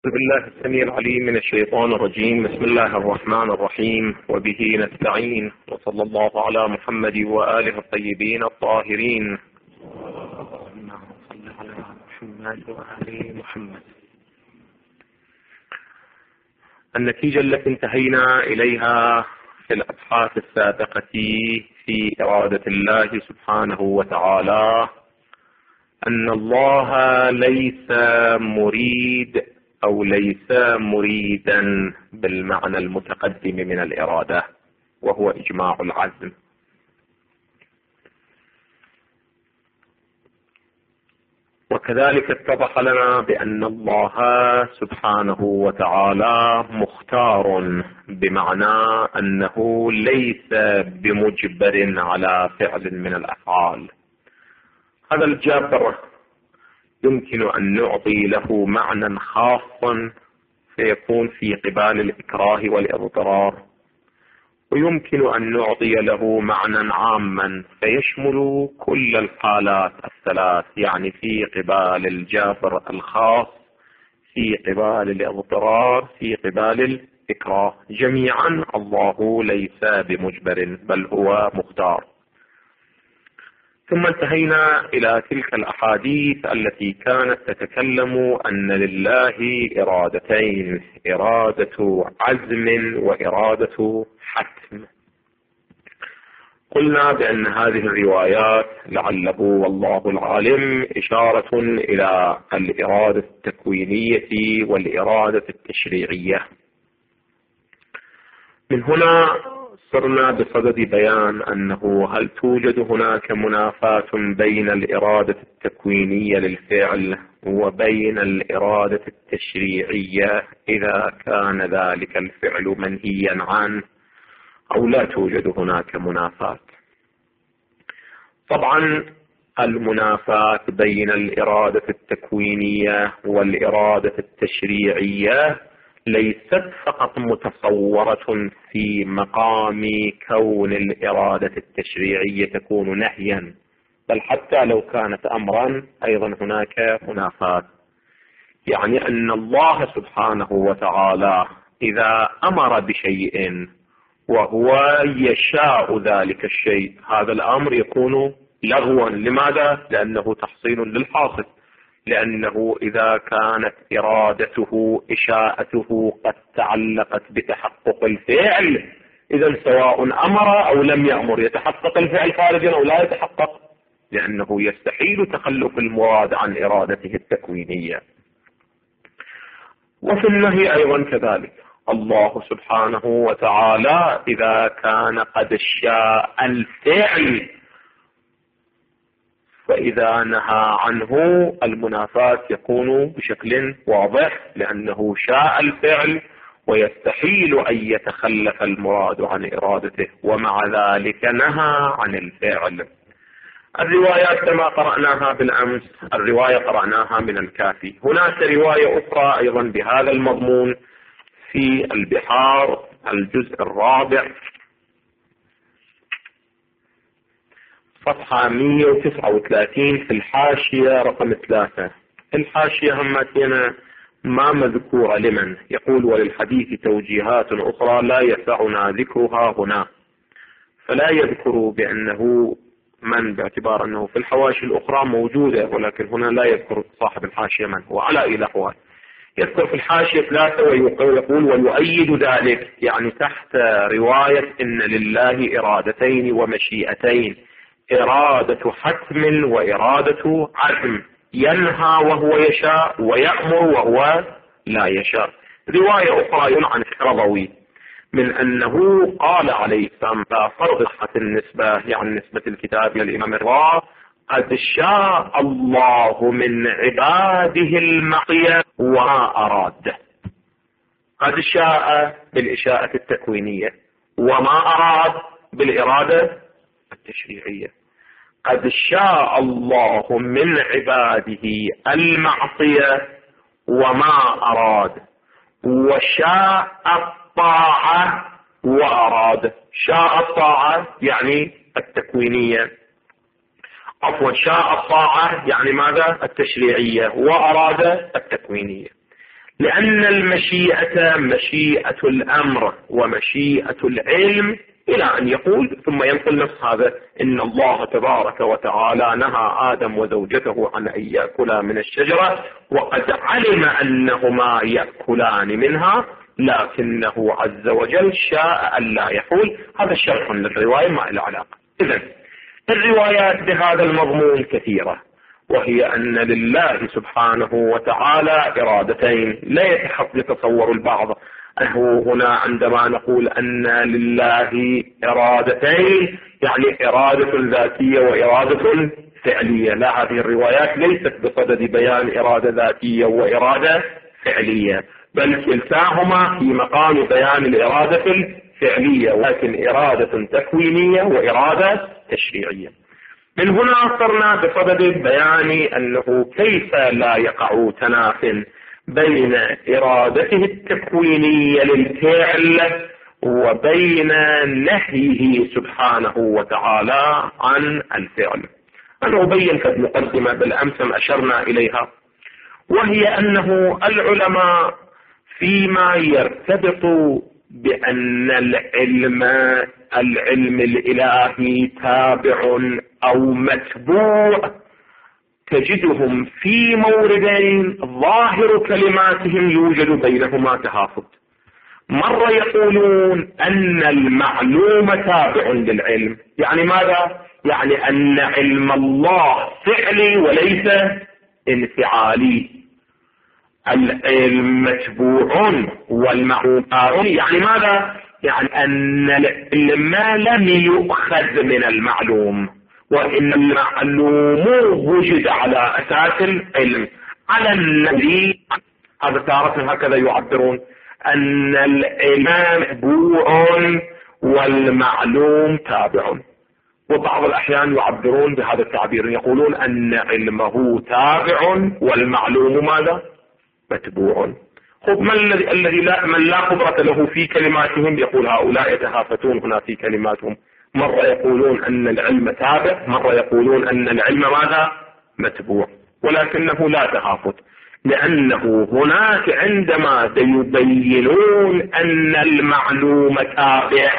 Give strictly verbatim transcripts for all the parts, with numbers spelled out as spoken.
أعوذ بالله السميع العليم من الشيطان الرجيم. بسم الله الرحمن الرحيم، وبه نستعين، وصلى الله على محمد وآله الطيبين الطاهرين. اللهم صل على محمد وآل محمد. النتيجة التي انتهينا إليها في الأبحاث السابقة في إرادة الله سبحانه وتعالى أن الله ليس مريد أو ليس مريدا بالمعنى المتقدم من الإرادة، وهو إجماع العزم. وكذلك اتضح لنا بأن الله سبحانه وتعالى مختار، بمعنى أنه ليس بمجبر على فعل من الأفعال. هذا الجبر يمكن أن نعطي له معنى خاصا فيكون في قبال الإكراه والإضطرار، ويمكن أن نعطي له معنى عاما فيشمل كل الحالات الثلاث، يعني في قبال الجبر الخاص، في قبال الإضطرار، في قبال الإكراه. جميعا الله ليس بمجبر بل هو مختار. ثم انتهينا إلى تلك الأحاديث التي كانت تتكلم أن لله إرادتين، إرادة عزم وإرادة حتم. قلنا بأن هذه الروايات لعله والله العالم إشارة إلى الإرادة التكوينية والإرادة التشريعية. من هنا صرنا بصدد بيان أنه هل توجد هناك منافاة بين الإرادة التكوينية للفعل وبين الإرادة التشريعية إذا كان ذلك الفعل منهيا عنه، أو لا توجد هناك منافاة؟ طبعا المنافاة بين الإرادة التكوينية والإرادة التشريعية ليست فقط متصورة في مقام كون الإرادة التشريعية تكون نهيا، بل حتى لو كانت أمرا أيضا هناك منافاة. يعني أن الله سبحانه وتعالى إذا أمر بشيء وهو يشاء ذلك الشيء، هذا الأمر يكون لغوا. لماذا؟ لأنه تحصيل للحاصل، لأنه إذا كانت إرادته إشاءته قد تعلقت بتحقق الفعل، إذا سواء أمر أو لم يأمر يتحقق الفعل خارجا أو لا يتحقق، لأنه يستحيل تخلف المراد عن إرادته التكوينية. وفي النهي أيضا كذلك، الله سبحانه وتعالى إذا كان قد شاء الفعل فإذا نهى عنه المنافاة يكون بشكل واضح، لأنه شاء الفعل ويستحيل أن يتخلف المراد عن إرادته، ومع ذلك نهى عن الفعل. الروايات كما قرأناها بالأمس، الرواية قرأناها من الكافي. هناك رواية أخرى أيضا بهذا المضمون في البحار الجزء الرابع صفحة مئة وتسعة وثلاثين في الحاشية رقم ثلاثة. الحاشية همتنا ما مذكورة لمن، يقول: وللحديث توجيهات أخرى لا يسعنا ذكرها هنا. فلا يذكر بأنه من، باعتبار أنه في الحواشي الأخرى موجودة، ولكن هنا لا يذكر صاحب الحاشية من هو على إلى أحوال. يذكر في الحاشية ثلاثة ويقول: ويؤيد ذلك، يعني تحت رواية إن لله إرادتين ومشيئتين، إرادة حتم وإرادة عزم، ينهى وهو يشاء ويأمر وهو لا يشاء. رواية أخرى عن الرضوي من أنه قال عليه السلام لا فرق صحة النسبة، يعني نسبة الكتاب إلى الإمام الرضا: قد شاء الله من عباده المعصية وما أراد. قد شاء بالإشاءة التكوينية، وما أراد بالإرادة التشريعية. قد شاء الله من عباده المعصية وما أراد، وشاء الطاعة وأراد. شاء الطاعة يعني التكوينية، عفوا شاء الطاعة يعني ماذا؟ التشريعية، وأراد التكوينية. لأن المشيئة مشيئة الأمر ومشيئة العلم، إلى أن يقول ثم ينقل نفس هذا: إن الله تبارك وتعالى نهى آدم وزوجته عن أن يأكلا من الشجرة وقد علم أنهما يأكلان منها لكنه عز وجل شاء أن لا يقول. هذا شرح للرواية ما له علاقة. إذن الروايات بهذا المضمون كثيرة، وهي أن لله سبحانه وتعالى إرادتين. لا يتصور البعض أنه هنا عندما نقول أن لله إرادتين يعني إرادة ذاتية وإرادة فعلية. لا، هذه الروايات ليست بصدد بيان إرادة ذاتية وإرادة فعلية، بل كلتاهما في مقام بيان الإرادة الفعلية، ولكن إرادة تكوينية وإرادة تشريعية. من هنا صرنا بصدد بيان أنه كيف لا يقع تناف بين إرادته التكوينية للفعل وبين نهيه سبحانه وتعالى عن الفعل. أنا أبين في المقدمة بالأمس أشرنا إليها، وهي أنه العلماء فيما يرتبط بأن العلم العلم الإلهي تابع أو متبوع تجدهم في موردين ظاهر كلماتهم يوجد بينهما تهافت. مرة يقولون أن المعلوم تابع للعلم، يعني ماذا؟ يعني أن علم الله فعلي وليس انفعالي. العلم متبوع والمعلوم تابع، يعني ماذا؟ يعني أن العلم لم يؤخذ من المعلوم، وإن المعلوم وجد على أساس العلم على الذي هذا تارة هكذا يعبرون أن العلم متبوع والمعلوم تابع. وبعض الأحيان يعبرون بهذا التعبير، يقولون أن علمه تابع والمعلوم ماذا؟ متبوع. خب من الذي الذي لا من لا قدرة له في كلماتهم، يقول هؤلاء يتهافتون هنا في كلماتهم، مرة يقولون أن العلم تابع، مرة يقولون أن العلم ماذا؟ متبوع، ولكنه لا تهافت، لأنه هناك عندما يبينون أن المعلوم تابع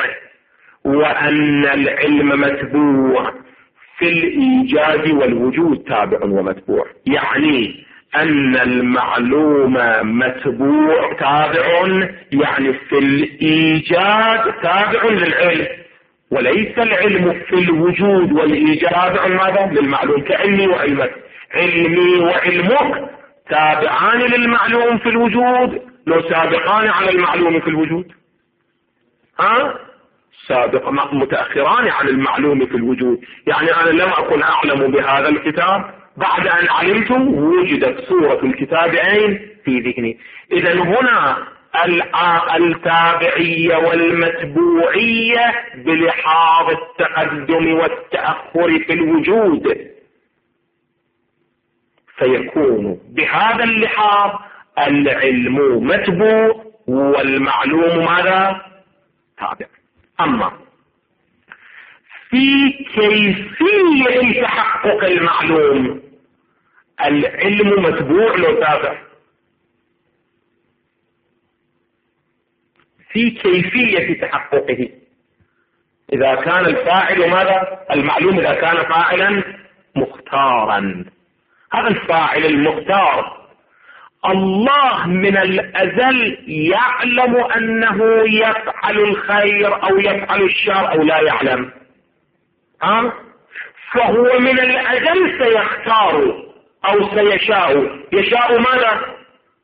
وأن العلم متبوع في الإيجاد والوجود تابع ومتبوع، يعني أن المعلوم متبوع تابع، يعني في الإيجاد تابع للعلم، وليس العلم في الوجود والإيجاد تابع ماذا؟ للمعلوم. كعلمي وعلمك، علمي وعلمك تابعان للمعلوم في الوجود لو سابقان على المعلوم في الوجود؟ ها؟ سابق متأخران عن المعلوم في الوجود. يعني أنا لم أكن أعلم بهذا الكتاب، بعد أن علمت وجدت صورة الكتاب أين؟ في ذهني. إذا هنا التابعية والمتبوعية بلحاظ التقدم والتأخر في الوجود، فيكون بهذا اللحاظ العلم متبوع والمعلوم ماذا؟ تابع. أما في كيفية تحقق المعلوم العلم متبوع لو تابع. في كيفية تحققه، إذا كان الفاعل ماذا؟ المعلوم إذا كان فاعلا مختارا، هذا الفاعل المختار الله من الأزل يعلم أنه يفعل الخير أو يفعل الشر أو لا يعلم، ها؟ فهو من الأزل سيختار أو سيشاء. يشاء ماذا؟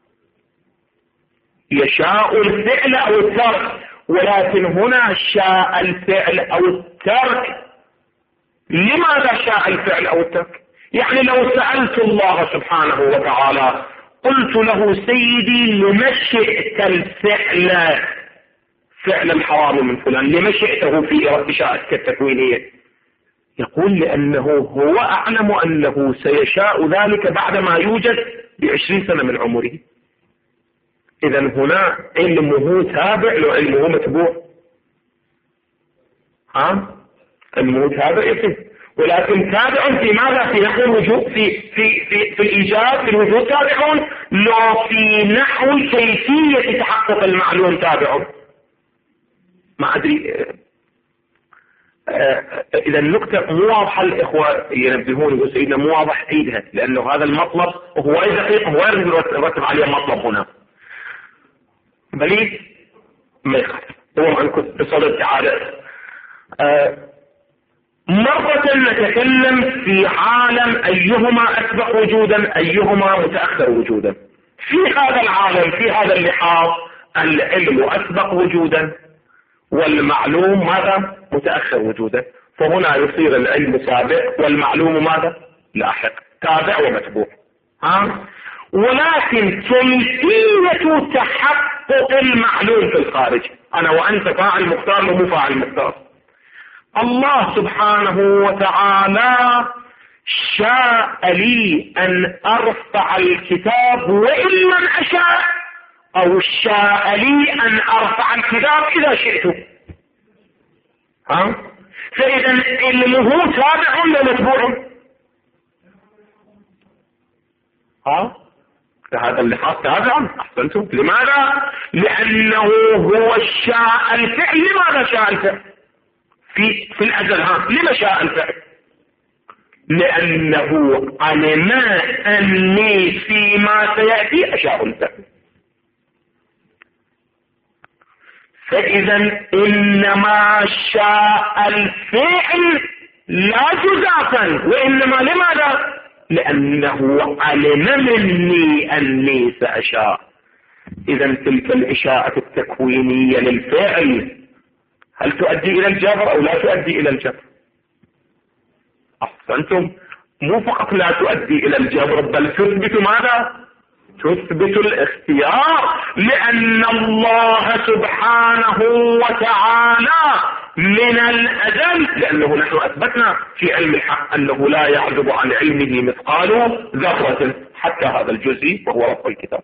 يشاء الفعل أو الترك، ولكن هنا شاء الفعل أو الترك. لماذا شاء الفعل أو الترك؟ يعني لو سألت الله سبحانه وتعالى قلت له سيدي لما شئت الفعل فعل الحرام من فلان، لما شئته في إرادتك التكوينية؟ يقول لأنه هو أعلم أنه سيشاء ذلك بعدما يوجد بعشرين سنة من عمره. إذا هنا علمه تابع لو علمه متبوع. ها؟ علمه تابع يفهم. ولكن تابع في ماذا؟ في نحو الوجود، في في في, في الإيجاد، في الوجود تابعون، لو في نحو كيفية تحقق المعلوم تابعون. ما أدري إذا النكتة مو واضحة، الإخوة ينبهون يقول سيدنا مو واضح عيدها، لأنه هذا المطلب هو دقيق، هو يرتب عليه مطلب هنا بليد ما يخالف، هو عنكم بصدد تعالى. مرة نتكلم في عالم أيهما أسبق وجودا أيهما متأخر وجودا. في هذا العالم في هذا اللحاظ العلم أسبق وجودا والمعلوم ماذا؟ متأخر وجودا، فهنا يصير العلم سابق والمعلوم ماذا؟ لاحق، تابع ومتبوع. ها؟ ولكن كيفية تحقق المعلوم في الخارج، أنا وأنت فاعل مختار ومو فاعل مختار. الله سبحانه وتعالى شاء لي أن أرفع الكتاب وإن لم أشاء، أو شاء لي أن أرفع الكتاب إذا شئت. ها؟ فإذا علمه تابع ولا متبوع؟ ها؟ هذا اللي خاص تابعا. أحسنتم. لماذا؟ لأنه هو الشاء الفعل. لماذا شاء الفعل في في الأزل؟ ها؟ لما شاء الفعل؟ لأنه علم أني فيما سيأتي أشاء الفعل. فإذا إنما شاء الفعل لا جزافا، وإنما لماذا؟ لأنه علم مني أني سأشاء. إذا تلك الإشاءة التكوينية للفعل هل تؤدي إلى الجبر أو لا تؤدي إلى الجبر؟ أحسنتم. مو فقط لا تؤدي إلى الجبر بل تثبت ماذا؟ تثبت الاختيار، لأن الله سبحانه وتعالى من الأزل، لأنه نحن أثبتنا في علم الحق أنه لا يعزب عن علمه مثقال ذرة حتى هذا الجزء وهو رفع الكتاب.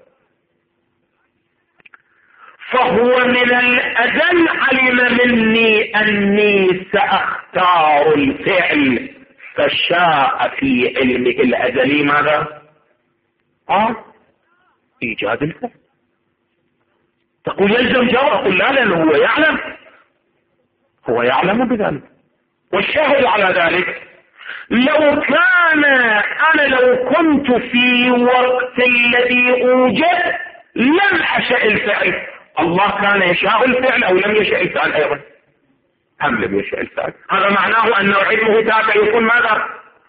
فهو من الأزل علم مني أني سأختار الفعل، فشاء في علمه الأزلي ماذا؟ آه إيجاد الفعل. تقول يلزم جواب، أقول لا، لأنه هو يعلم، هو يعلم بذلك. والشاهد على ذلك لو كان أنا لو كنت في وقت الذي أوجد لم أشاء الفعل، الله كان يشاء الفعل أو لم يشاء الفعل أيضا؟ أم لم يشاء الفعل؟ هذا معناه أن علمه تابع يكون ماذا؟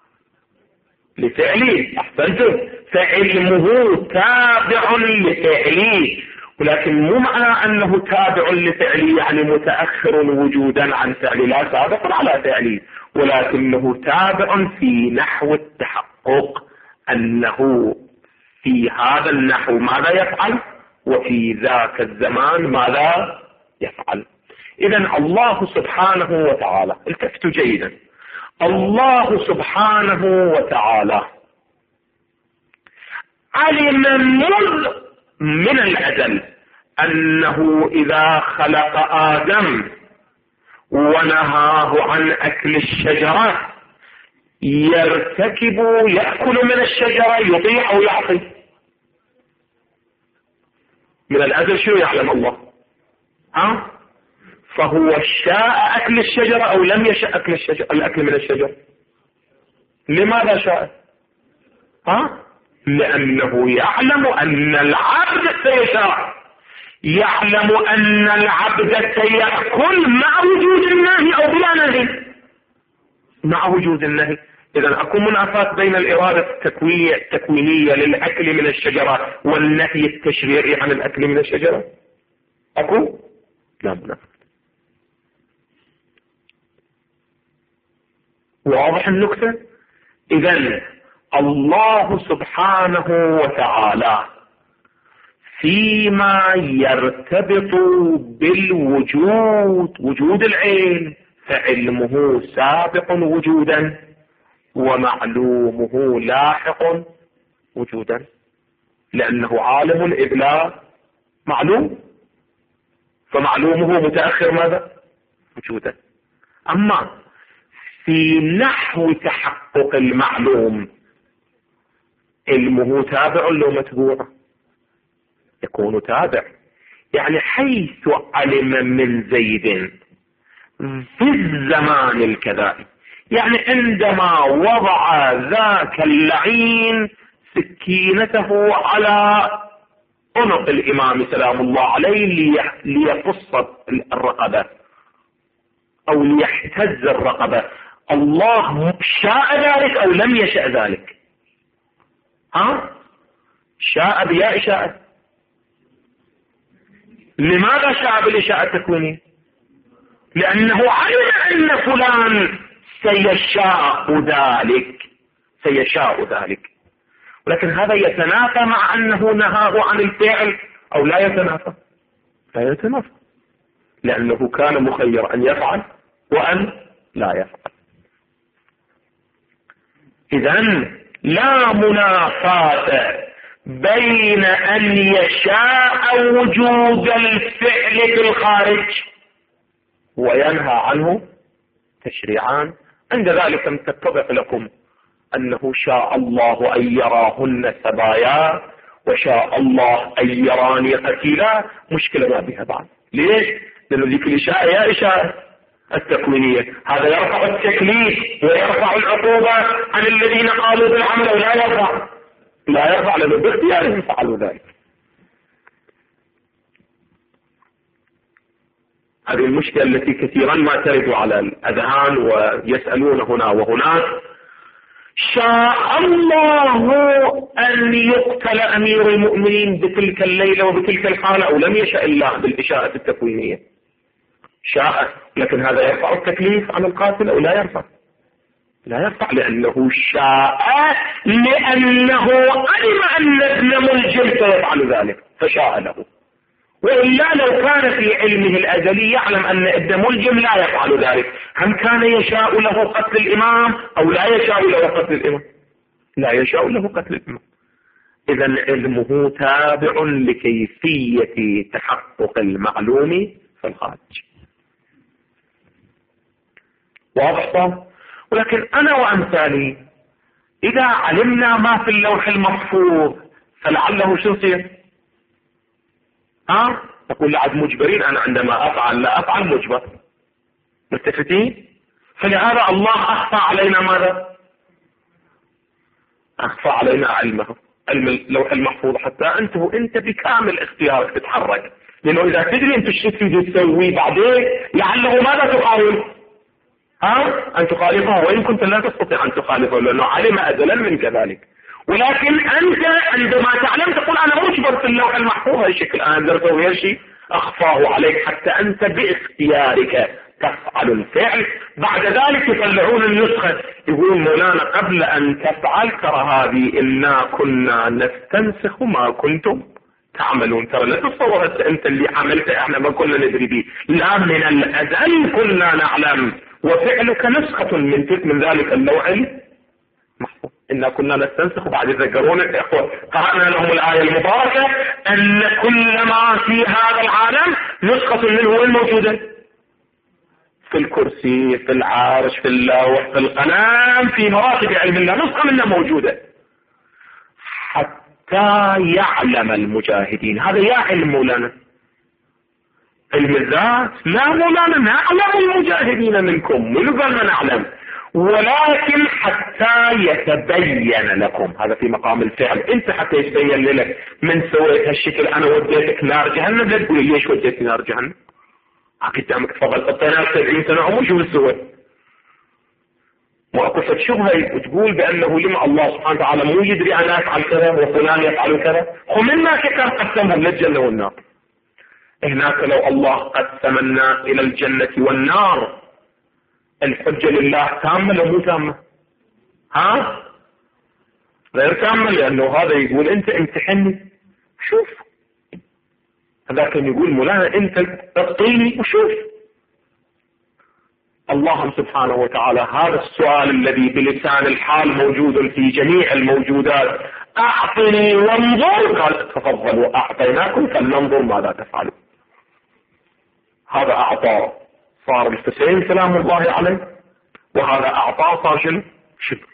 لفعله. أحسنتم. فعلمه تابع لفعله، ولكن مو معنى أنه تابع لفعله يعني متأخر وجودا عن فعله، لا، سابق على فعله، ولكنه تابع في نحو التحقق، أنه في هذا النحو ماذا يفعل وفي ذاك الزمان ماذا يفعل. إذن الله سبحانه وتعالى، التفتوا جيدا، الله سبحانه وتعالى علم منذ من الأزل أنه إذا خلق آدم ونهاه عن أكل الشجرة يرتكب يأكل من الشجرة، يطيع أو يعصي. من الأزل شو يعلم الله؟ ها؟ فهو شاء أكل الشجرة أو لم يشاء أكل الشجرة، الأكل من الشجرة؟ لماذا شاء؟ ها؟ لأنه يعلم أن العبد سيشاء، يعلم أن العبد سيأكل مع وجود النهي أو بلا نهي، مع وجود النهي. إذا أكو منافاة بين الإرادة التكوينية للأكل من الشجرة والنهي التشريعي عن الأكل من الشجرة؟ أكو؟ لا منافاة. واضح النكتة؟ إذن الله سبحانه وتعالى فيما يرتبط بالوجود، وجود العلم، فعلمه سابق وجودا ومعلومه لاحق وجودا، لأنه عالم إذ لا معلوم، فمعلومه متأخر ماذا؟ وجودا. أما في نحو تحقق المعلوم، علمه تابع لو متبوع؟ يكون تابع. يعني حيث علم من زيد في الزمان الكذائي، يعني عندما وضع ذاك اللعين سكينته على عنق الإمام سلام الله عليه ليقص الرقبة أو ليحتز الرقبة، الله شاء ذلك أو لم يشأ ذلك؟ ها؟ شاء بياء شاء. لماذا شاء بالإشاءة التكوينية؟ لأنه علم أن فلان سيشاء ذلك، سيشاء ذلك. ولكن هذا يتنافى مع أنه نهاه عن الفعل أو لا يتنافى؟ لا يتنافى، لأنه كان مخير أن يفعل وأن لا يفعل. إذن لا منافاة بين أن يشاء وجود الفعل في الخارج وينهى عنه تشريعان. عند ذلك تتضح لكم أنه شاء الله أن يراهن سبايا وشاء الله أن يراني قتيلا، مشكلة ما بها بعد. ليش؟ لأنه ذيك الإشاءة يا إشاءة التكوينية، هذا يرفع التكليف ويرفع العقوبة عن الذين قالوا بالعمل ولا يرفع، لا يرفع لأنه باختيارهم فعلوا ذلك. هذه المشكلة التي كثيرا ما ترد على الأذهان ويسألون هنا وهناك. شاء الله أن يقتل أمير المؤمنين بتلك الليلة وبتلك الحالة أو لم يشاء الله بالإشاءة التكوينية؟ شاء، لكن هذا يرفع التكليف عن القاتل أو لا يرفع؟ لا يرفع، لأنه شاء، لأنه علم أن ابن ملجم سيفعل ذلك فشاء له. وإلا لو كان في علمه الأزلي يعلم أن ابن ملجم لا يفعل ذلك، هل كان يشاء له قتل الإمام أو لا يشاء له قتل الإمام؟ لا يشاء له قتل الإمام. إذن علمه تابع لكيفية تحقق المعلوم في الخارج. واضح؟ ولكن أنا وأمثالي إذا علمنا ما في اللوح المحفوظ فلعله شو يصير؟ ها؟ تقول لعد مجبرين، أنا عندما أفعل لا أفعل مجبر، متفتين؟ فلهذا الله أخفى علينا ماذا؟ أخفى علينا علمه، علم اللوح المحفوظ، حتى أنت أنت بكامل اختيارك تتحرك، لأنه إذا تدري أنت شو تسوي بعدين لعله ماذا تحاول؟ ها؟ أن تخالفه، وإن كنت لا تستطيع أن تخالفه لأنه علم أزلا من كذلك. ولكن أنت عندما تعلم تقول أنا مجبر في اللوح المحفوظ هالشكل، أنا أقدر أسوي هالشيء، أخفاه عليك حتى أنت باختيارك تفعل الفعل. بعد ذلك يطلعون النسخة، يقول مولانا قبل أن تفعل ترى هذه إنا كنا نستنسخ ما كنتم تعملون. ترى لا تتصور أنت اللي عملته احنا ما كنا ندري به، لا من الأزل كنا نعلم، وفعلك نسخة من من ذلك اللوح المحفوظ. إنا كنا نستنسخ. بعد ذكرون الإخوة قرأنا لهم الآية المباركة أن كل ما في هذا العالم نسخة منه الموجودة في الكرسي، في العرش، في اللوح، في القلم، في مراتب علم الله نسخة منها موجودة حتى يعلم المجاهدين. هذا يا علم مولانا، علم الذات لا مولانا، نعلم المجاهدين منكم، من قبل ما نعلم، ولكن حتى يتبين لكم. هذا في مقام الفعل، انت حتى يتبين لك من سويت هالشكل. انا وديتك نار جهنم، لا تقول ليش وديتك نار جهنم، قدامك تفضل حطينا سبعين سنة عمر شو بتسوي؟ وأقصد شبهة وتقول بأنه لما الله سبحانه وتعالى مو يدري أنا أفعل كذا وفلان يفعل كذا، ومما كان قسمهم للجنة والنار. هناك لو الله قسم الناس إلى الجنة والنار الحجة لله تامة لو مو تامة؟ ها؟ غير تامة، لأنه هذا يقول أنت امتحني شوف، هذا كان يقول مولانا أنت اعطيني وشوف. الله سبحانه وتعالى هذا السؤال الذي بلسان الحال موجود في جميع الموجودات، أعطني وانظر، قال تفضلوا أعطيناكم فلننظر ماذا تفعلوا. هذا أعطى صار الحسين سلام الله عليه وهذا أعطاه صار شنو؟ شبر.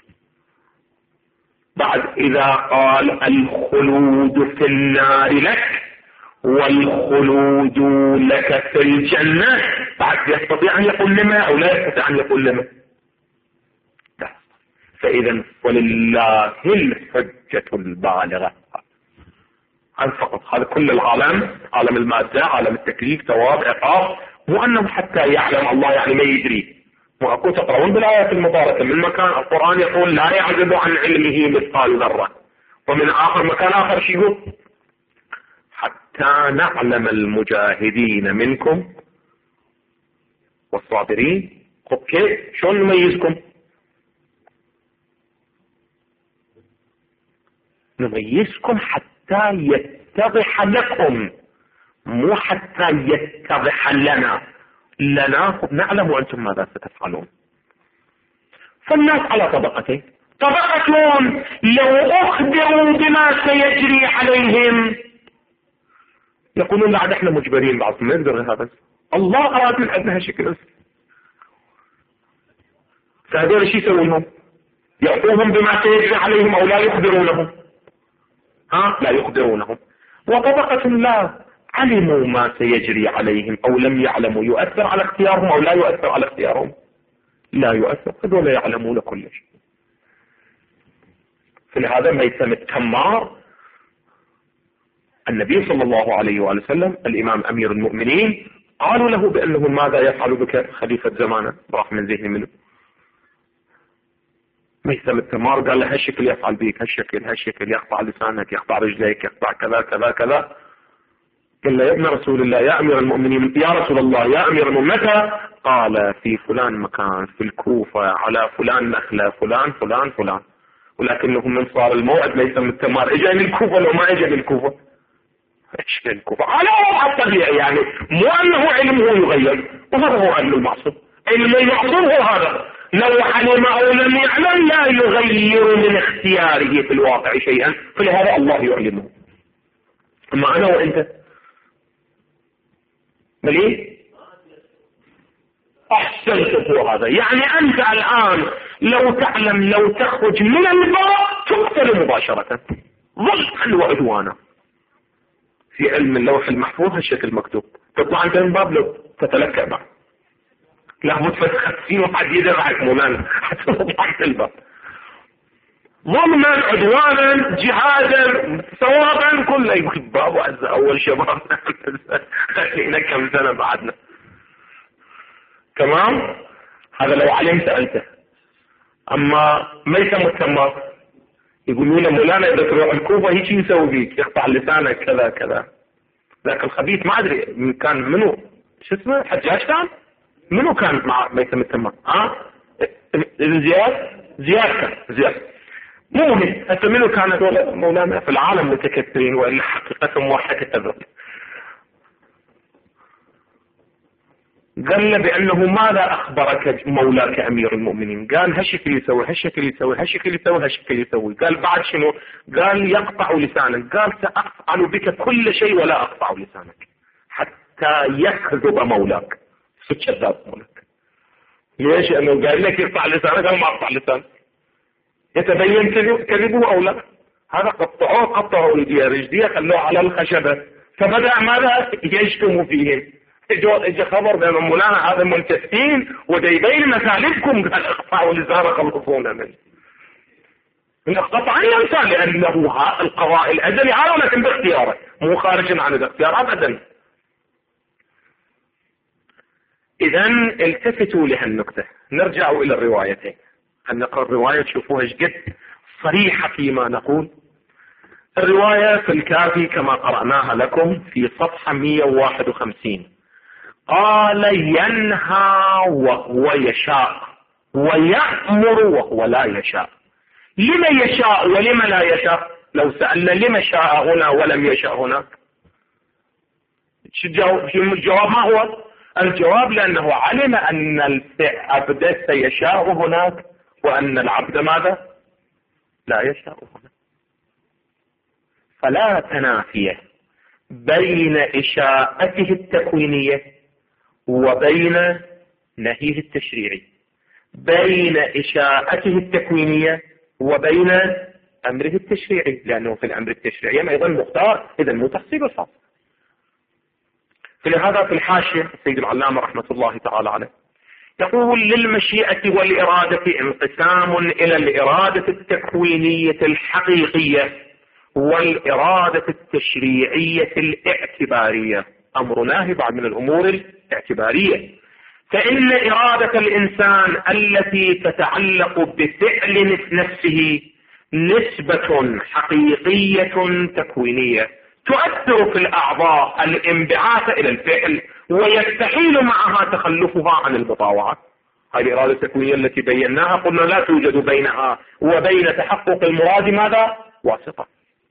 بعد إذا قال الخلود في النار لك والخلود لك في الجنة، بعد يستطيع أن يقول لما أو لا يستطيع أن يقول لما؟ لا. فإذا ولله الحجة البالغة. هذا فقط، هذا كل العالم، عالم المادة، عالم التكليف، ثواب، عقاب، مو أنه حتى يعلم الله يعني ما يدري. وأكو تقرؤون بالآيات المباركة من مكان القرآن يقول لا يعزب عن علمه مثقال ذرة، ومن آخر مكان آخر شيء يقول حتى نعلم المجاهدين منكم والصابرين. خب كيف شلون نميزكم؟ نميزكم حتى يتضح لكم، مو حتى يتضح لنا. لنا نعلم وأنتم ماذا ستفعلون. فالناس على طبقتين. طبقة لو أخبروا بما سيجري عليهم يقولون لا احنا مجبرين، بعضهم ما يقدر هذا، الله أراد من عندنا هالشكل. فهذول شو يسوون لهم؟ يعطوهم بما سيجري عليهم أو لا يخبرونهم؟ ها لا يخبرونهم. وطبقة لا علموا ما سيجري عليهم أو لم يعلموا، يؤثر على اختيارهم أو لا يؤثر على اختيارهم؟ لا يؤثر. هذول يعلمون كل شيء. فلهذا ميثم التمار النبي صلى الله عليه وآله وسلم الإمام أمير المؤمنين قالوا له بأنه ماذا يفعل بك خليفة زمانه، راح من ذهن منه. ميثم التمار قال له هالشكل يفعل بك، هالشكل هالشكل، يقطع لسانك، يقطع رجليك، يقطع كذا كذا كذا. قال له يا ابن رسول الله يا أمير المؤمنين، يا رسول الله يا أمير المؤمنين، قال في فلان مكان في الكوفة على فلان نخلة فلان فلان فلان. ولكنه من صار الموعد ميثم التمار اجى للكوفة لو ما اجى للكوفة ايش للكوفة على وضع الطبيعي، يعني مو انه علمه يغير، وهذا هو علم المعصوم. علم المعصوم هو هذا، لو علم او لم يعلم لا يغير من اختياره في الواقع شيئا، فلهذا الله يعلمه. اما انا وانت مليه احسنت هو هذا. يعني انت الان لو تعلم لو تخرج من الباب تقتل مباشرة ظلما وعدوانا. في علم اللوح المحفوظ هالشكل مكتوب، تطلع انت من الباب لو تتلكأ معه لابد فتخفين واحد يدرعك مولانا حتى تطلع من الباب ظلما عدوانا جهادا ثوابا كله. يقول باب عز اول شباب خلينا كم سنة بعدنا. تمام. هذا لو علمت انت. اما ميثم التمار يقولون مولانا اذا تروح الكوفة هيك يسوي بيك، يقطع لسانك كذا كذا. ذاك الخبيث ما ادري كان منو، شو اسمه، حجاج كان منو كان مع ميثم التمار؟ ها زياد زياد كان زياد مو مهم. هسه منو كان هذول مولانا في العالم متكثرين والا حقيقتهم واحده تبرد. قال له بأنه ماذا أخبرك مولاك أمير المؤمنين؟ قال هالشكل يسوي هالشكل يسوي هالشكل يسوي هالشكل يسوي. قال بعد شنو؟ قال يقطع لسانك. قال سأفعل بك كل شيء ولا أقطع لسانك حتى يكذب مولاك. كذاب مولاك. ليش؟ أنه قال لك يقطع لسانك، قال ما أقطع لسانك. يتبين كذبه أو لا؟ هذا قطعوه قطعوا رجليه خلوه على الخشبة، فبدأ ماذا يشتم فيهم. اجى خبر بان مولانا هذا منتفين وديبين مسالككم، قال اقطعوا لسان خلصونا منه. من اقطع الانسان لانه القضاء الازلي هذا، ولكن باختياره مو خارج عن الاختيار ابدا. اذا التفتوا لهالنقطة. نرجع الى الروايتين، نقرأ الرواية تشوفوها ايش قد صريحة فيما نقول. الرواية في الكافي كما قرأناها لكم في صفحة مئة وواحد وخمسين. قال ينهى وهو يشاء ويأمر وهو لا يشاء. لما يشاء ولما لا يشاء؟ لو سألنا لما شاء هنا ولم يشاء هناك، الجواب ما هو؟ الجواب لأنه علم أن العبد سيشاء هناك وأن العبد ماذا؟ لا يشاء هناك. فلا تنافية بين إشاءته التكوينية وبين نهيه التشريعي. بين إشاءته التكوينية وبين أمره التشريعي، لأنه في الأمر التشريعي أيضا مختار، إذا مو تحصيل الحاصل. فلهذا في الحاشية السيد العلامة رحمة الله تعالى عليه يقول: للمشيئة والإرادة انقسام إلى الإرادة التكوينية الحقيقية والإرادة التشريعية الاعتبارية. أمر ناهي بعد من الأمور الاعتبارية. فإن إرادة الإنسان التي تتعلق بفعل نفسه نسبة حقيقية تكوينية تؤثر في الأعضاء الانبعاث إلى الفعل، ويستحيل معها تخلفها عن المطاوعة. هذه الإرادة التكوينية التي بيناها قلنا لا توجد بينها وبين تحقق المراد ماذا؟ واسطة،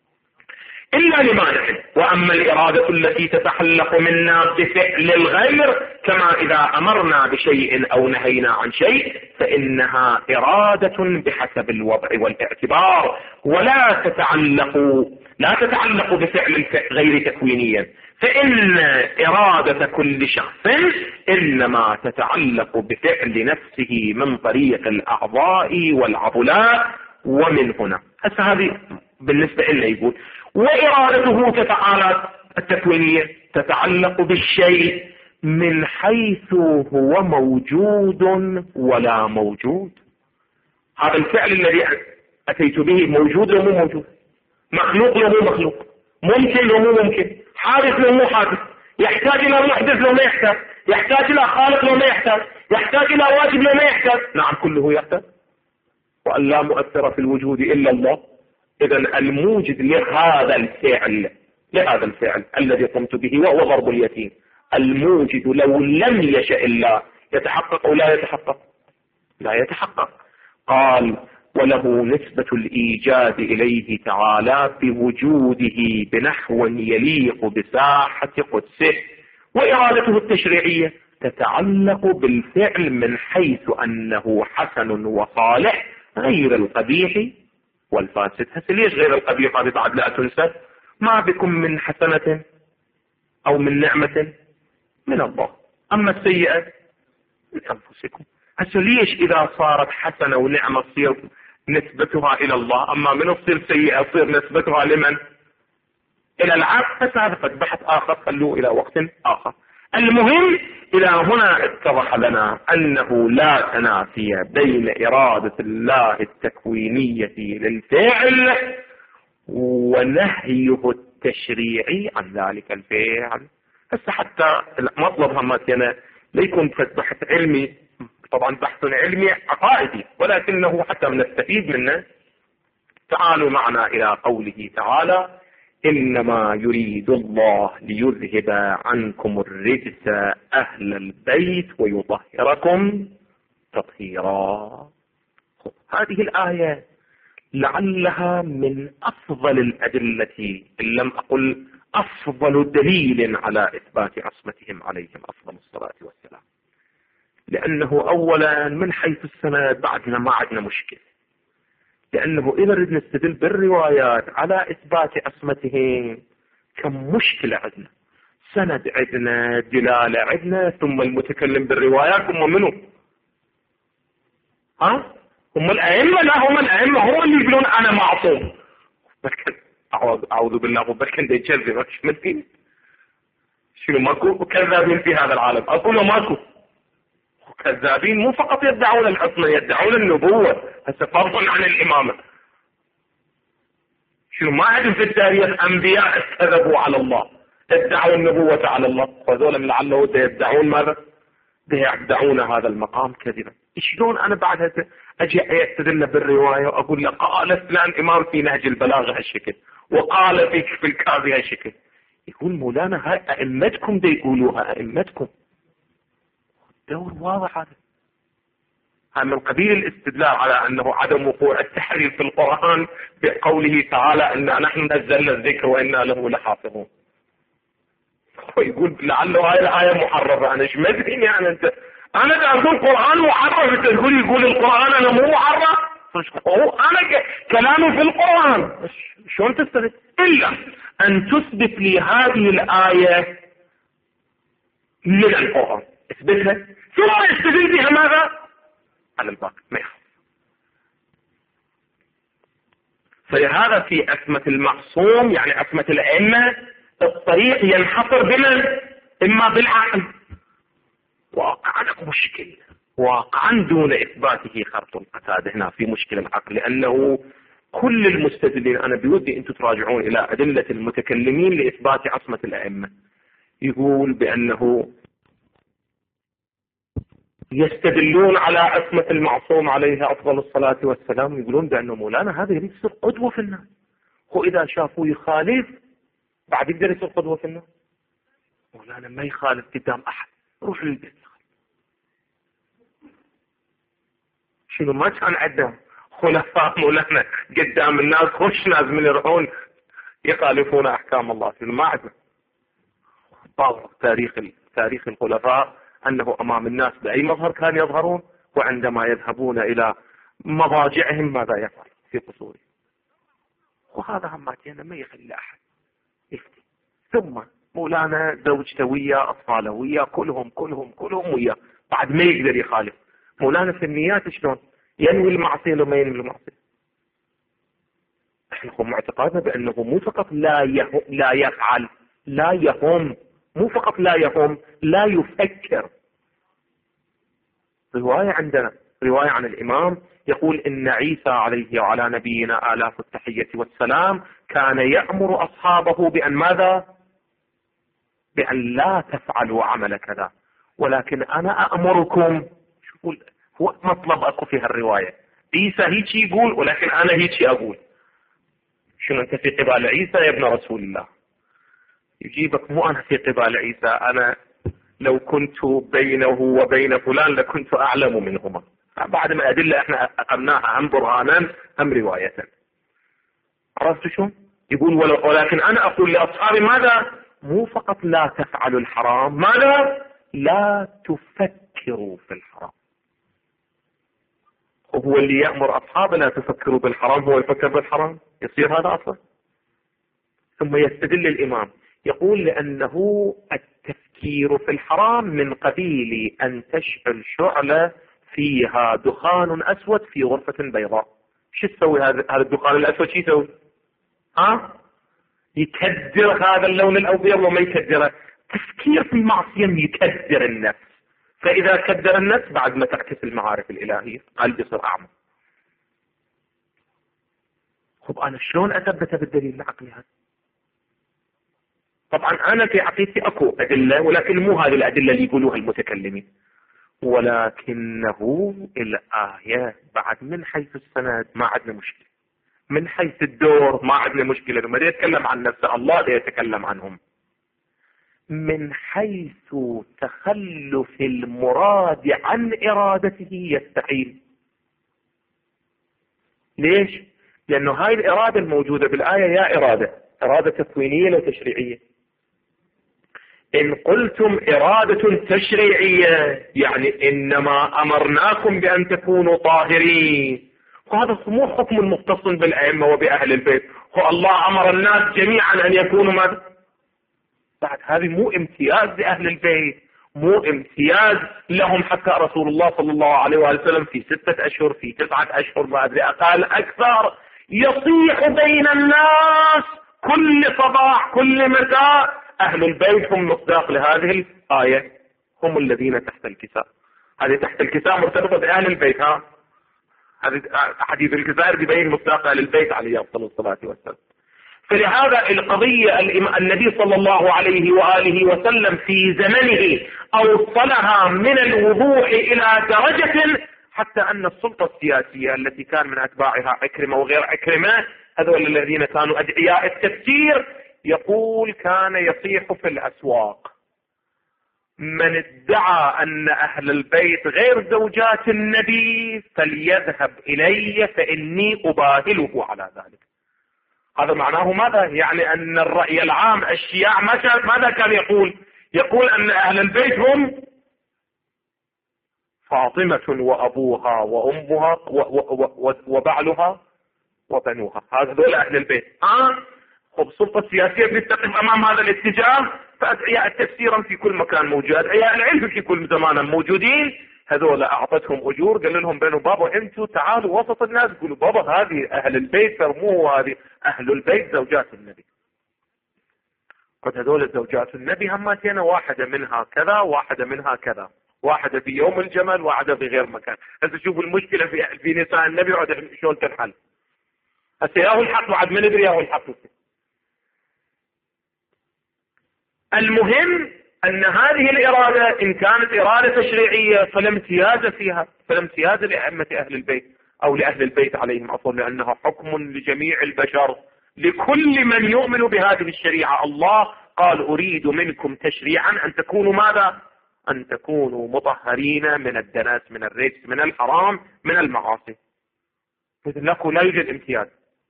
إلا لمانع. وأما الإرادة التي تتعلق منا بفعل الغير، كما إذا أمرنا بشيء أو نهينا عن شيء، فإنها إرادة بحسب الوضع والاعتبار، ولا تتعلق لا تتعلق بفعل غير تكوينيا. فإن إرادة كل شخص إنما تتعلق بفعل نفسه من طريق الأعضاء والعضلات. ومن هنا هسه هذه بالنسبة إلنا يقول: وإرادته تعالى التكوينية تتعلق بالشيء من حيث هو موجود ولا موجود. هذا الفعل الذي أتيت به موجود لو مو موجود، مخلوق لو مو مخلوق، ممكن لو مو ممكن، حادث لو مو حادث، يحتاج إلى محدث لو ما يحتاج، يحتاج إلى خالق لو ما يحتاج، يحتاج إلى واجب لو ما يحتاج. نعم كله يحتاج، وأن لا مؤثر في الوجود إلا الله. إذا الموجد لهذا الفعل لهذا الفعل الذي قمت به وهو ضرب اليتيم، الموجد لو لم يشاء الله يتحقق أو لا يتحقق؟ لا يتحقق. قال: وله نسبة الإيجاد إليه تعالى بوجوده بنحو يليق بساحة قدسه. وإرادته التشريعية تتعلق بالفعل من حيث أنه حسن وصالح غير القبيح والفاسد. هسه ليش غير القبيح؟ هذه بعد لا تنسى. ما بكم من حسنة أو من نعمة من الله، أما السيئة من أنفسكم. هسه ليش إذا صارت حسنة ونعمة تصير نسبتها إلى الله، أما من تصير سيئة تصير نسبتها لمن؟ إلى العبد. بس هذا قد بحث آخر خلوه إلى وقت آخر. المهم إلى هنا اتضح لنا أنه لا تنافي بين إرادة الله التكوينية للفعل ونهيه التشريعي عن ذلك الفعل. بس حتى المطلب همتنا ليكون بحث علمي، طبعا بحث علمي عقائدي، ولكنه حتى نستفيد منه. تعالوا معنا إلى قوله تعالى: إنما يريد الله ليذهب عنكم الرجس أهل البيت ويطهركم تطهيرا. هذه الآية لعلها من أفضل الأدلة، إن لم أقل أفضل دليل على إثبات عصمتهم عليهم أفضل الصلاة والسلام. لأنه أولا من حيث السند بعدنا ما عندنا مشكلة، لأنه إذا ردنا نستدل بالروايات على إثبات عصمتهم كم مشكلة عندنا. سند عندنا، دلالة عندنا، ثم المتكلم بالروايات هم منه؟ ها؟ هم الأئمة؟ لا، هم الأئمة هم اللي يقولون أنا معصوم. بركن أعوذ بالله، بركن دي كذب مش شنو ماكو كذابين في هذا العالم؟ أقول ماكو كذابين، مو فقط يدعون العصمة، يدعون النبوة. هسه فرضا عن الإمامة، شنو ما عندهم في التاريخ أنبياء كذبوا على الله، ادعوا النبوة على الله، وذولا من لعله يدعون ماذا؟ يدعون هذا المقام كذبا. شلون أنا بعد هذا أجي أستدل بالرواية وأقول له قال فلان إمام في نهج البلاغة هالشكل، وقال فيك في الكافي هالشكل؟ يقول مولانا هاي أئمتكم دي يقولوها، أئمتكم. دور واضح هذا. هذا من قبيل الاستدلال على أنه عدم وقوع التحريف في القرآن بقوله تعالى إنا نحن نزلنا الذكر وإنا له لحافظون. ويقول لعله هاي الآية محرفة. أنا ايش مدري يعني أنت؟ أنا أقول القرآن محرف، أنت تقول يقول القرآن أنا مو محرف؟ أنا كلامي في القرآن، شلون تستدل؟ إلا أن تثبت لي هذه الآية من القرآن، اثبتها ثم استدل بها ماذا؟ على الباقي ما يخاف. فلهذا في عصمة المعصوم يعني عصمة الأئمة الطريق ينحصر بمن؟ إما بالعقل، واقعا مشكلة، واقعا دون إثباته خرط القتادة هنا في مشكلة العقل، لأنه كل المستدلين أنا بودي أنتم تراجعون إلى أدلة المتكلمين لإثبات عصمة الأئمة، يقول بأنه يستدلون على عصمة المعصوم عليه أفضل الصلاة والسلام، يقولون بأنه مولانا هذا يريد يصير قدوة في الناس، هو إذا شافوا يخالف بعد يقدر يصير قدوة في الناس. مولانا ما يخالف قدام أحد، روح للبيت. شنو ما كان عندنا خلفاء مولانا قدام الناس خوش ناس من يروحون يخالفون أحكام الله؟ شنو ما عندنا. طاوع تاريخ تاريخ الخلفاء أنه أمام الناس بأي مظهر كان يظهرون، وعندما يذهبون إلى مضاجعهم ماذا يفعل في قصورهم. وهذا هماتنا ما يخلي أحد يفتي. ثم مولانا زوجته وياه، أطفاله وياه، كلهم كلهم كلهم وياه، بعد ما يقدر يخالف. مولانا في النيات شلون ينوي المعصية لو ما ينوي المعصية؟ احنا هم اعتقادنا بأنه مو فقط لا يهم لا يفعل، لا يهم، مو فقط لا يهم، لا يفكر. رواية عندنا رواية عن الإمام يقول إن عيسى عليه وعلى نبينا آلاف التحية والسلام كان يأمر أصحابه بأن ماذا؟ بأن لا تفعلوا عمل كذا، ولكن أنا أأمركم. شوفوا هو مطلب أكو في هالرواية، عيسى هيك يقول ولكن أنا هيك أقول. شنو أنت في قبال عيسى يا ابن رسول الله؟ يجيبك مو أنا في قبال عيسى، أنا لو كنت بينه وبين فلان لكنت أعلم منهما. بعد ما أدلة احنا أقمناها هم برهانا هم رواية. عرفت شو يقول؟ ولكن أنا أقول لأصحابي ماذا؟ مو فقط لا تفعلوا الحرام، ماذا؟ لا تفكروا في الحرام. وهو اللي يأمر أصحابه لا تفكروا بالحرام هو يفكر بالحرام، يصير هذا أصلا. ثم يستدل الإمام يقول لأنه التفكير في الحرام من قبيل أن تشعل شعلة فيها دخان أسود في غرفة بيضاء. شو تسوي هذا هذا الدخان الأسود؟ شو يسوي؟ ها؟ يكدر هذا اللون الأبيض وما يكدره. تفكير في المعصية يكدر النفس، فإذا كدر النفس بعد ما تعكس المعارف الإلهية قلب يصير أعمى. خب أنا شلون أثبت بالدليل العقلي هذا؟ طبعا أنا في عقيدتي أكو أدلة، ولكن مو هذه الأدلة اللي يقولوها المتكلمين، ولكنه الآية بعد من حيث السند ما عندنا مشكلة، من حيث الدور ما عندنا مشكلة. لما يتكلم عن نفسه الله لا يتكلم عنهم. من حيث تخلف المراد عن إرادته يستحيل. ليش؟ لأنه هاي الإرادة الموجودة بالآية يا إرادة إرادة تكوينية أو تشريعية. إن قلتم إرادة تشريعية يعني إنما أمرناكم بأن تكونوا طاهرين، وهذا مو حكم مختص بالأئمة وبأهل البيت، هو الله أمر الناس جميعا أن يكونوا ماذا؟ بعد هذه مو امتياز لأهل البيت، مو امتياز لهم، حتى رسول الله صلى الله عليه وسلم في ستة أشهر في تسعة أشهر ما أدري أقل أكثر يصيح بين الناس كل صباح كل مساء أهل البيت هم مصداق لهذه الآية، هم الذين تحت الكساء. هذه تحت الكساء مرتبطة بأهل البيت. ها هذه حديث الكساء يبين مصداق أهل البيت عليه أفضل الصلاة والسلام. فلهذا القضية النبي صلى الله عليه وآله وسلم في زمنه أوصلها من الوضوح إلى درجة حتى أن السلطة السياسية التي كان من أتباعها عكرمة وغير عكرمة، هذول الذين كانوا أدعياء التفسير، يقول كان يصيح في الأسواق من ادعى أن أهل البيت غير زوجات النبي فليذهب إلي فإني أباهله على ذلك. هذا معناه ماذا؟ يعني أن الرأي العام الشياع ماذا كان يقول؟ يقول أن أهل البيت هم فاطمة وأبوها وأمها وبعلها وبنوها، هذول أهل البيت. آه خب السلطة السياسية بتقف أمام هذا الاتجاه، فأدعياء التفسير في كل مكان موجود، أدعياء العلم في كل زمان موجودين، هذول أعطتهم أجور، قال لهم بينوا بابا أنتوا تعالوا وسط الناس قولوا بابا هذه أهل البيت فرموه، هذه أهل البيت زوجات النبي. قد هذول زوجات النبي هماتين واحدة منها كذا واحدة منها كذا، واحدة في يوم الجمل واحدة في غير مكان. هسه شوفوا المشكلة في في نساء النبي وعد شلون تنحل. هسه ياهو الحق وعد ما ندري ياهو الحق. المهم أن هذه الإرادة إن كانت إرادة تشريعية فلا امتياز فيها، فلا امتياز لأئمة أهل البيت أو لأهل البيت عليهم أصلا، لأنها حكم لجميع البشر لكل من يؤمن بهذه الشريعة. الله قال أريد منكم تشريعا أن تكونوا ماذا؟ أن تكونوا مطهرين من الدنس من الرجس من الحرام من المعاصي. إذن لكم لا يوجد امتياز.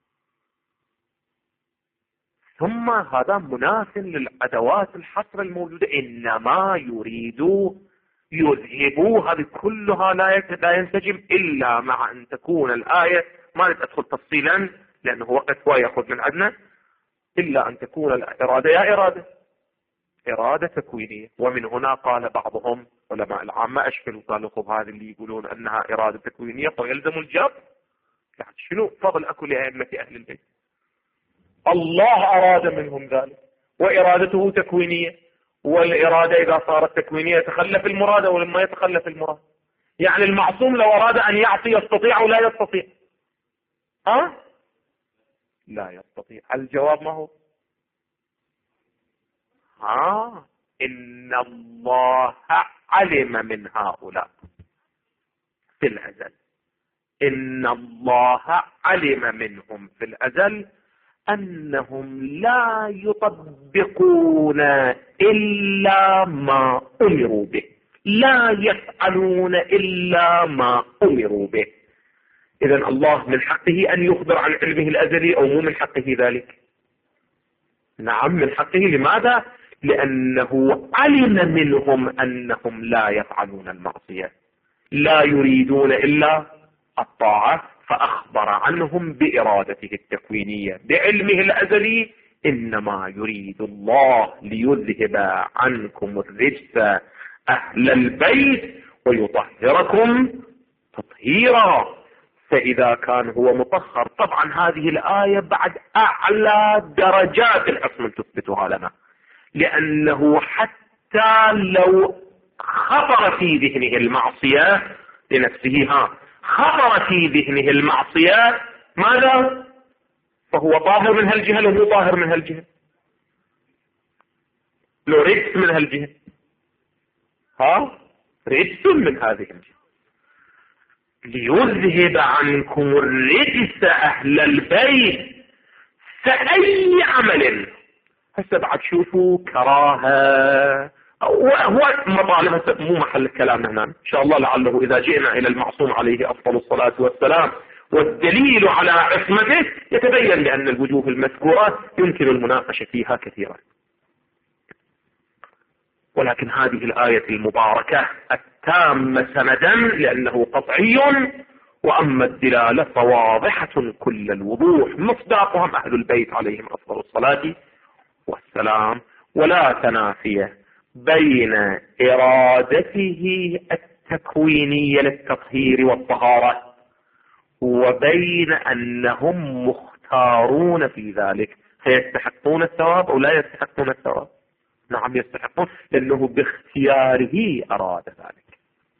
ثم هذا مناف للأدوات الحصر الموجودة، إنما يريدوا يذهبوا، هذه كلها لا ينسجم إلا مع أن تكون الآية، ما أدخل تفصيلا لأنه وقت هو يأخذ من عندنا، إلا أن تكون الإرادة يا إرادة إرادة تكوينية. ومن هنا قال بعضهم علماء العامة أشكلوا قالوا خب هذه اللي يقولون أنها إرادة تكوينية فيلزم الجر، يعني شنو فضل أكو لأئمة أهل البيت؟ الله أراد منهم ذلك وإرادته تكوينية، والإرادة إذا صارت تكوينية يتخلف المراد ولما يتخلف المراد. يعني المعصوم لو أراد أن يعصي يستطيع ولا يستطيع؟ أه؟ لا يستطيع. الجواب ما هو؟ ها إن الله علم من هؤلاء في الأزل، إن الله علم منهم في الأزل أنهم لا يطبقون إلا ما أمروا به، لا يفعلون إلا ما أمروا به. إذن الله من حقه أن يخبر عن علمه الأزلي أو مو من حقه ذلك؟ نعم من حقه. لماذا؟ لأنه علم منهم أنهم لا يفعلون المعصية، لا يريدون إلا الطاعة، فأخبر عنهم بإرادته التكوينية بعلمه الأزلي. إنما يريد الله ليذهب عنكم الرجس أهل البيت ويطهركم تطهيرا. فإذا كان هو مطهر، طبعا هذه الآية بعد أعلى درجات العصمة تثبتها لنا، لأنه حتى لو خطر في ذهنه المعصية لنفسه، ها خطر في ذهنه المعصية ماذا؟ فهو طاهر من هالجهة لو مو طاهر من هالجهة، لو رجس من هالجهة، ها رجس من هذه الجهة. ليذهب عنكم الرجس أهل البيت. فأي عمل هسه بعد شوفوا كراهة هو مطالب، مو محل الكلام هنا إن شاء الله، لعله إذا جئنا إلى المعصوم عليه أفضل الصلاة والسلام والدليل على عصمته يتبين بأن الوجوه المذكورة يمكن المناقشة فيها كثيرا. ولكن هذه الآية المباركة التامة سندا لأنه قطعي، وأما الدلالة فواضحة كل الوضوح، مصداقهم أهل البيت عليهم أفضل الصلاة والسلام. ولا تنافية بين إرادته التكوينية للتطهير والطهارة وبين أنهم مختارون في ذلك، فيستحقون الثواب أو لا يستحقون الثواب؟ نعم يستحقون، لأنه باختياره أراد ذلك.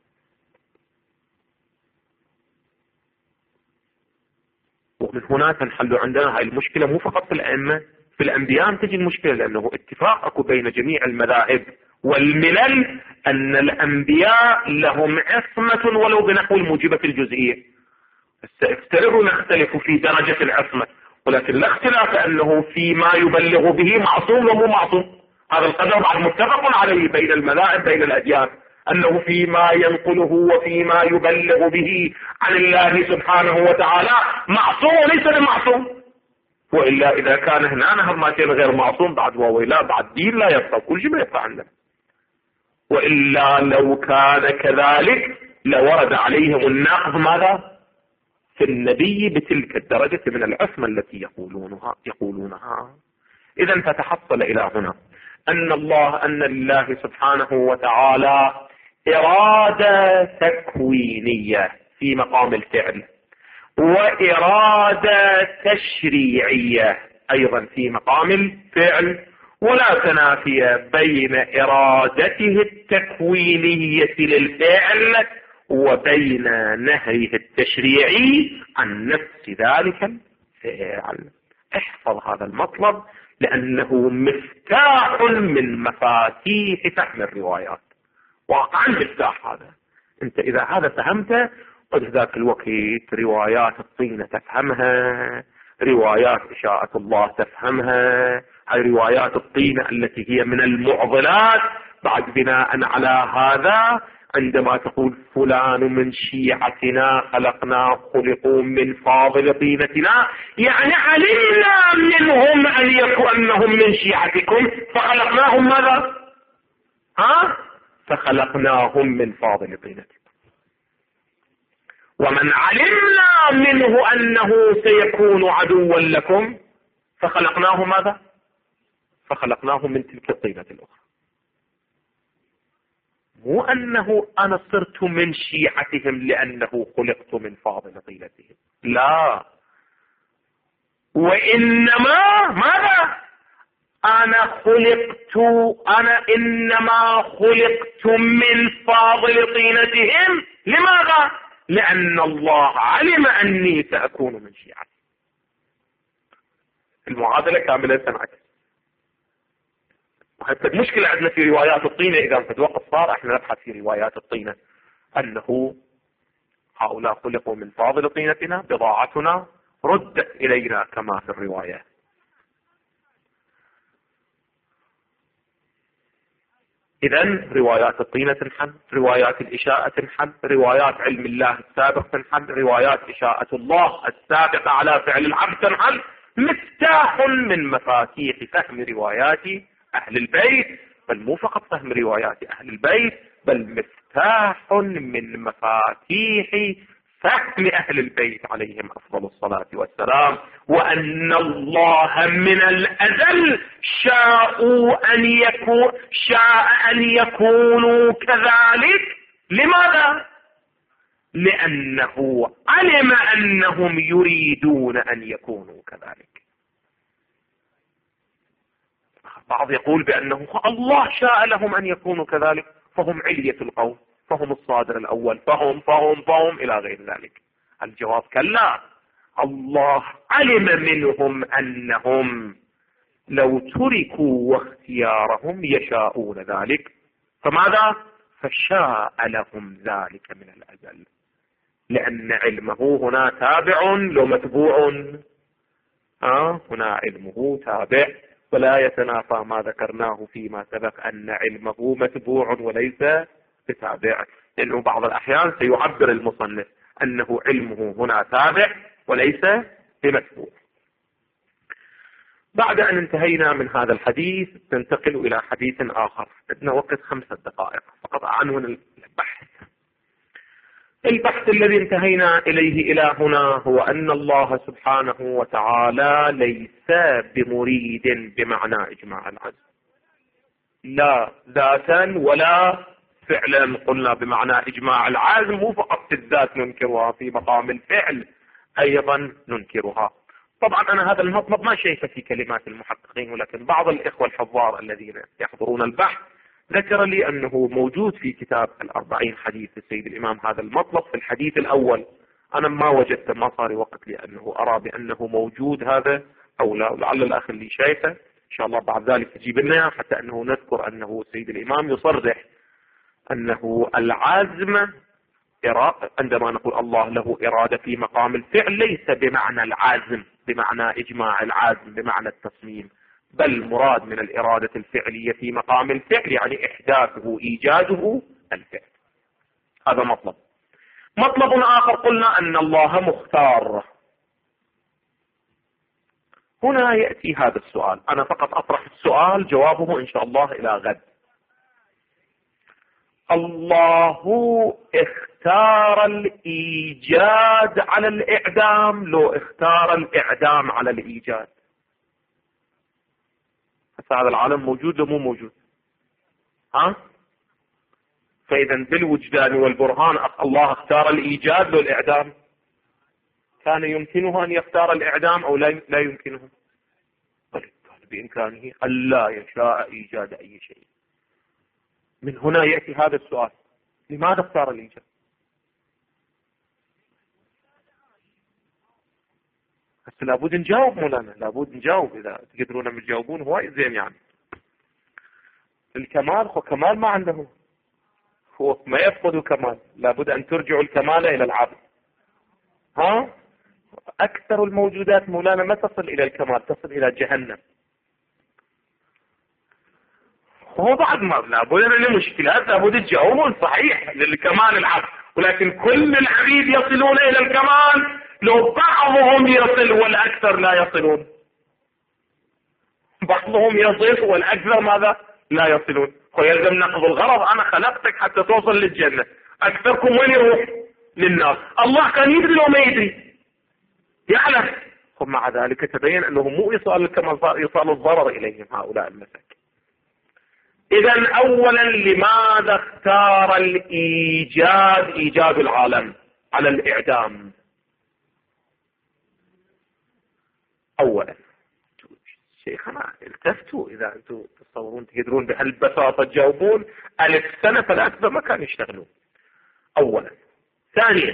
ومن هنا تنحل عندنا هاي المشكلة، مو فقط في الأئمة، في الأنبياء تجي المشكلة، لأنه اتفاق أكو بين جميع المذاهب والملل أن الأنبياء لهم عصمة ولو بنحو الموجبة الجزئية. سيفترض نختلف في درجة العصمة، ولكن لا اختلاف أنه فيما يبلغ به معصوم ومو معصوم. هذا القدر بعد متفق عليه بين المذاهب بين الأديان، أنه فيما ينقله وفيما يبلغ به عن الله سبحانه وتعالى معصوم وليس بمعصوم. وإلا إذا كان هنا هماتين غير معصوم بعد وإلا بعد دين لا يبقى، كل شيء ما يبقى عندنا. وإلا لو كان كذلك لورد عليهم الناقض ماذا؟ في النبي بتلك الدرجة من العصمة التي يقولونها يقولونها. إذا فتحصل إلى هنا أن الله أن الله سبحانه وتعالى إرادة تكوينية في مقام الفعل، وإرادة تشريعية أيضا في مقام الفعل، ولا تنافي بين إرادته التكوينية للفعل وبين نهيه التشريعي عن نفس ذلك الفعل. احفظ هذا المطلب لأنه مفتاح من مفاتيح فهم الروايات، واقعا مفتاح هذا. انت إذا هذا فهمته، قد ذاك الوقت روايات الطينة تفهمها، روايات إشاءة الله تفهمها، هاي روايات الطينة التي هي من المعضلات. بعد بناء على هذا عندما تقول فلان من شيعتنا خلقناه خلقوا من فاضل طينتنا، يعني علمنا منهم أن يكون أنهم من شيعتكم فخلقناهم ماذا؟ ها؟ فخلقناهم من فاضل طينتكم. ومن علمنا منه أنه سيكون عدوا لكم فخلقناه ماذا؟ فخلقناه من تلك الطينة الأخرى. مو أنه أنا صرت من شيعتهم لأنه خلقت من فاضل طينتهم، لا، وإنما ماذا؟ أنا خلقت أنا إنما خلقت من فاضل طينتهم. لماذا؟ لأن الله علم أني سأكون من شيعتي. المعادلة كاملة تنعكس. وحتى المشكلة عندنا في روايات الطينة، إذا في وقت صار احنا نبحث في روايات الطينة أنه هؤلاء خلقوا من فاضل طينتنا، بضاعتنا ردت إلينا كما في الرواية. إذن روايات الطينة تنحل، روايات الإشاءة تنحل، روايات علم الله السابق تنحل، روايات إشاءة الله السابقة على فعل العبد تنحل. مفتاح من مفاتيح فهم روايات أهل البيت، بل مو فقط فهم روايات أهل البيت، بل مفتاح من مفاتيح فهم أهل البيت عليهم أفضل الصلاة والسلام. وأن الله من الأزل شاءوا أن يكون شاء أن يكونوا كذلك. لماذا؟ لأنه علم أنهم يريدون أن يكونوا كذلك. بعض يقول بأنه الله شاء لهم أن يكونوا كذلك، فهم علية القوم، فهم الصادر الأول، فهم فهم فهم إلى غير ذلك. الجواب كلا، الله علم منهم أنهم لو تركوا واختيارهم يشاءون ذلك، فماذا؟ فشاء لهم ذلك من الأزل، لأن علمه هنا تابع لو متبوع. آه هنا علمه تابع، ولا يتنافى ما ذكرناه فيما سبق أن علمه متبوع وليس بتابع، لأنه بعض الأحيان سيعبر المصنف أنه علمه هنا تابع وليس بمتبوع. بعد أن انتهينا من هذا الحديث ننتقل إلى حديث آخر. عندنا وقت خمسة دقائق فقط عنوان البحث. البحث الذي انتهينا إليه إلى هنا هو أن الله سبحانه وتعالى ليس بمريد بمعنى إجماع العزم، لا ذاتا ولا فعلا. قلنا بمعنى إجماع العزم مو فقط في الذات ننكرها، في مقام الفعل أيضا ننكرها. طبعا أنا هذا المطلب ما شايفه في كلمات المحققين، ولكن بعض الإخوة الحضار الذين يحضرون البحث ذكر لي أنه موجود في كتاب الأربعين حديث السيد الإمام هذا المطلب في الحديث الأول. أنا ما وجدت، ما صار وقت لأنه أرى بأنه موجود هذا أو لا، لعل الأخ اللي شايفه إن شاء الله بعد ذلك تجيب لنا، حتى أنه نذكر أنه السيد الإمام يصرح أنه العزم عندما نقول الله له إرادة في مقام الفعل ليس بمعنى العزم بمعنى إجماع العزم بمعنى التصميم، بل مراد من الإرادة الفعلية في مقام الفعل يعني إحداثه إيجاده الفعل. هذا مطلب. مطلب آخر قلنا أن الله مختار. هنا يأتي هذا السؤال، أنا فقط أطرح السؤال جوابه إن شاء الله إلى غد. الله اختار الإيجاد على الإعدام لو اختار الإعدام على الإيجاد؟ هذا العالم موجود لو مو موجود؟ ها؟ فإذا بالوجدان والبرهان الله اختار الإيجاد والإعدام. كان يمكنه أن يختار الإعدام أو لا يمكنه؟ بإمكانه ألا يشاء إيجاد أي شيء. من هنا يأتي هذا السؤال: لماذا اختار الإيجاد؟ بس لابد نجاوب مولانا، لابد نجاوب. إذا تقدرون تجاوبون هو زين. يعني الكمال هو كمال ما عنده، هو ما يفقد كمال، لابد أن ترجعوا الكمال إلى العبد. ها أكثر الموجودات مولانا ما تصل إلى الكمال، تصل إلى جهنم. هو بعد ما لابد من المشكلات لابد تجاوبون صحيح للكمال العبد، ولكن كل العبيد يصلون إلى الكمال لو بعضهم يصل والأكثر لا يصلون. بعضهم يصل والأكثر ماذا؟ لا يصلون. ويلزم نقض الغرض. أنا خلقتك حتى توصل للجنة، أكثركم وين يروح؟ للنار. الله كان يدري لو ما يدري، يعلم. ومع ذلك تبين أنه مو إيصال الكمال، إيصال الضرر إليهم هؤلاء المساكين. إذا أولا لماذا اختار الإيجاد، إيجاد العالم، على الإعدام؟ أولا شيخنا التفتوا، إذا أنتم تصورون تقدرون بهالبساطة تجاوبون ألف سنة فالأكثر ما كانوا يشتغلون. أولا. ثانيا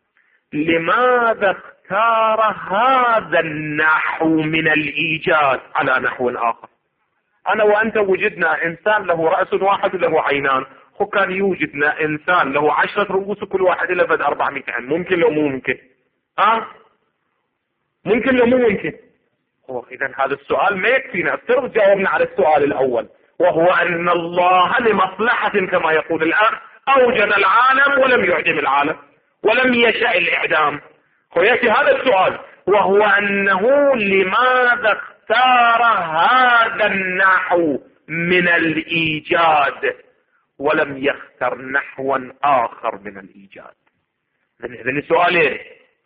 لماذا اختار هذا النحو من الإيجاد على نحو آخر؟ أنا وأنت وجدنا إنسان له رأس واحد وله عينان، هو كان يوجدنا إنسان له عشرة رؤوس كل واحد له بد أربعمائة عين. ممكن لو مو ممكن؟ ها؟ ممكن لو مو ممكن؟ إذا هذا السؤال ما يكفينا. افترض جاوبنا على السؤال الأول، وهو أن الله لمصلحة كما يقول الآن أوجد العالم ولم يعدم العالم ولم يشاء الإعدام. ويأتي هذا السؤال وهو أنه لماذا اختار هذا النحو من الإيجاد ولم يختر نحوا آخر من الإيجاد؟ إذن سؤالين.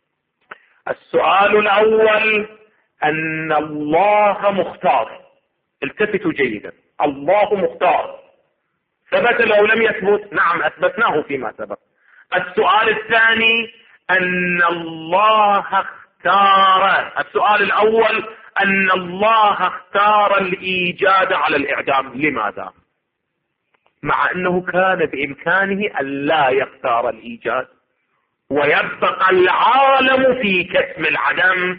السؤال الأول أن الله مختار. التفتوا جيدا، الله مختار. ثبت لو لم يثبت؟ نعم أثبتناه فيما سبق. السؤال الثاني أن الله اختار. السؤال الأول أن الله اختار الإيجاد على الإعدام. لماذا؟ مع أنه كان بإمكانه أن لا يختار الإيجاد ويبقى العالم في كتم العدم.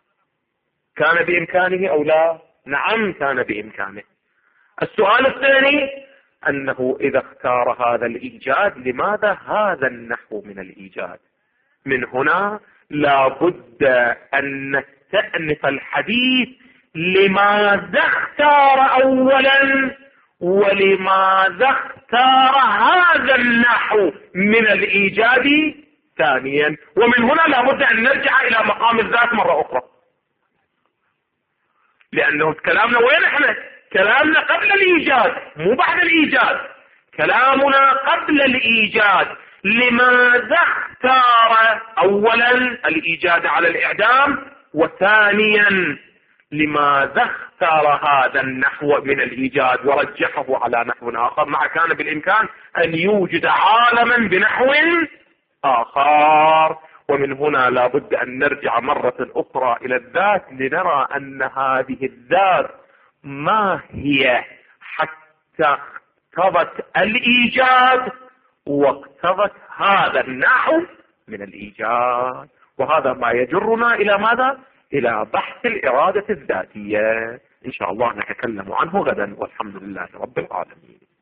كان بإمكانه أو لا؟ نعم كان بإمكانه. السؤال الثاني أنه إذا اختار هذا الإيجاد لماذا هذا النحو من الإيجاد؟ من هنا لابد أن نستأنف الحديث لماذا اختار أولا ولماذا اختار هذا النحو من الإيجاد ثانيا. ومن هنا لابد أن نرجع إلى مقام الذات مرة أخرى، لأنه كلامنا وين احنا؟ كلامنا قبل الإيجاد مو بعد الإيجاد. كلامنا قبل الإيجاد. لماذا اختار أولا الإيجاد على الإعدام، وثانيا لماذا اختار هذا النحو من الإيجاد ورجحه على نحو آخر، مع كان بالإمكان أن يوجد عالما بنحو آخر. ومن هنا لابد أن نرجع مرة أخرى إلى الذات لنرى أن هذه الذات ما هي حتى اقتضت الإيجاد واقتضت هذا النحو من الإيجاد. وهذا ما يجرنا إلى ماذا؟ إلى بحث الإرادة الذاتية. إن شاء الله نتكلم عنه غدا، والحمد لله رب العالمين.